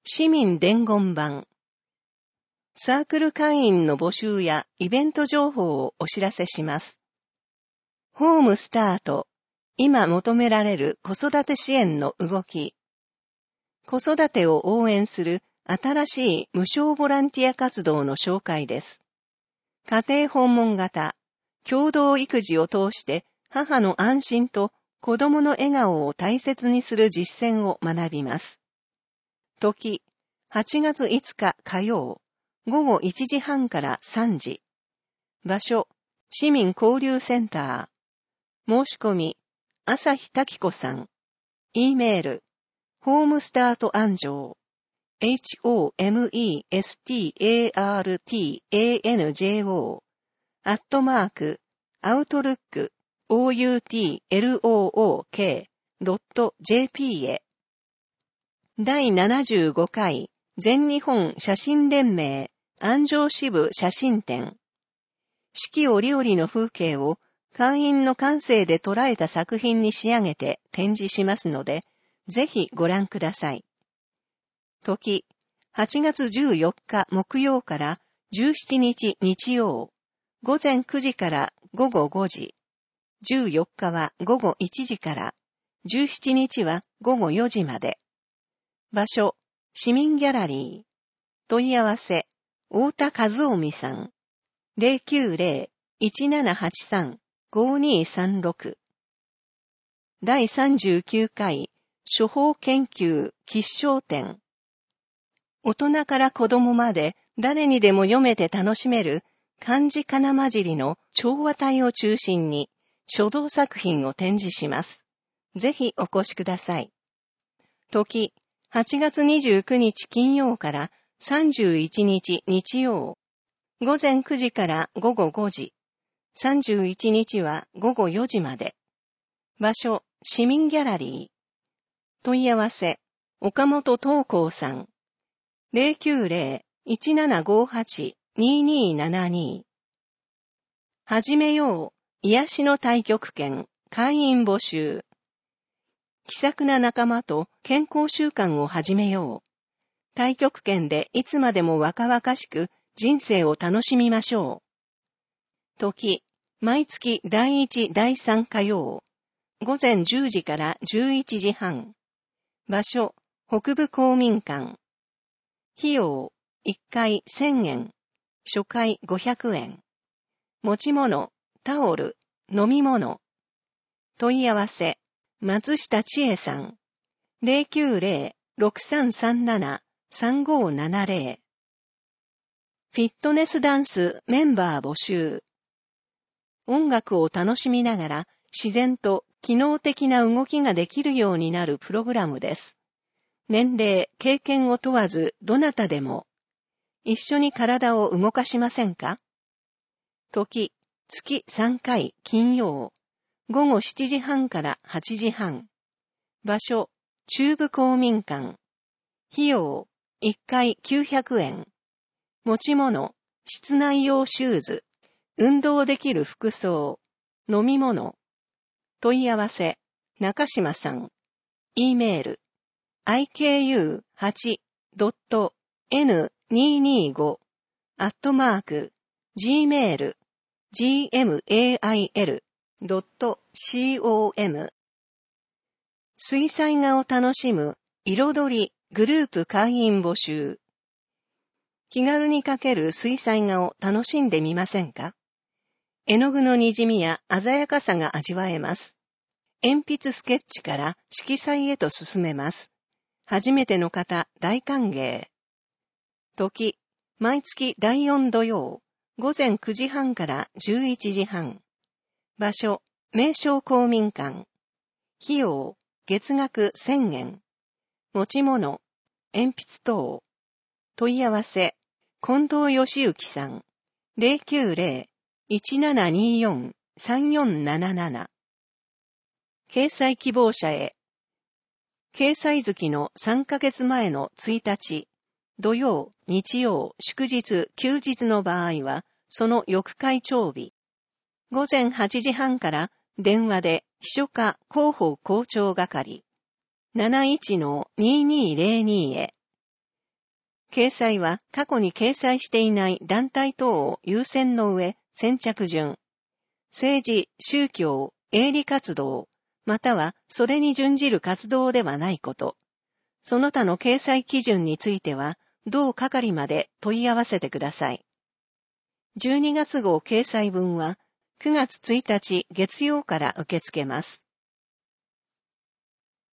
市民伝言版。サークル会員の募集やイベント情報をお知らせします。ホームスタート。今求められる子育て支援の動き。子育てを応援する新しい無償ボランティア活動の紹介です。家庭訪問型、共同育児を通して母の安心と子供の笑顔を大切にする実践を学びます。時、8月5日火曜、午後1時半から3時。場所、市民交流センター。申し込み、朝日滝子さん。E メール、ホームスタート安城。HOMESTARTANJO @outlook.jp へ。第75回全日本写真連盟安城支部写真展。四季折々の風景を会員の感性で捉えた作品に仕上げて展示しますので、ぜひご覧ください。時、8月14日木曜から17日日曜、午前9時から午後5時、14日は午後1時から、17日は午後4時まで。場所、市民ギャラリー。問い合わせ、太田和臣さん。090-1783-5236。第39回、処方研究吉祥展。大人から子供まで誰にでも読めて楽しめる漢字仮名混じりの調和体を中心に書道作品を展示します。ぜひお越しください。時、8月29日金曜から31日日曜。午前9時から午後5時。31日は午後4時まで。場所、市民ギャラリー。問い合わせ、岡本東光さん。090-1758-2272。始めよう、癒しの太極拳、会員募集。気さくな仲間と健康習慣を始めよう。太極拳でいつまでも若々しく人生を楽しみましょう。時、毎月第1、第3火曜。午前10時から11時半。場所、北部公民館。費用、1回1000円。初回500円。持ち物、タオル、飲み物。問い合わせ、松下千恵さん。090-6337-3570。フィットネスダンスメンバー募集。音楽を楽しみながら自然と機能的な動きができるようになるプログラムです。年齢、経験を問わずどなたでも。一緒に体を動かしませんか？時、月3回金曜。午後7時半から8時半。場所、中部公民館。費用、1回900円。持ち物、室内用シューズ。運動できる服装。飲み物。問い合わせ、中島さん。E メール、iku8.225@gmail.com。水彩画を楽しむ彩りグループ会員募集。気軽に描ける水彩画を楽しんでみませんか？絵の具の滲みや鮮やかさが味わえます。鉛筆スケッチから色彩へと進めます。初めての方大歓迎。時、毎月第4土曜、午前9時半から11時半。場所、名称公民館。費用、月額1000円。持ち物、鉛筆等。問い合わせ、近藤義行さん。090-1724-3477。掲載希望者へ。掲載月の3ヶ月前の1日、土曜、日曜、祝日、休日の場合は、その翌会長日。午前8時半から電話で秘書課広報校長係。71-2202へ。 掲載は過去に掲載していない団体等を優先の上、先着順。政治、宗教、営利活動、またはそれに準じる活動ではないこと。その他の掲載基準については、同係まで問い合わせてください。12月号掲載分は9月1日月曜から受け付けます。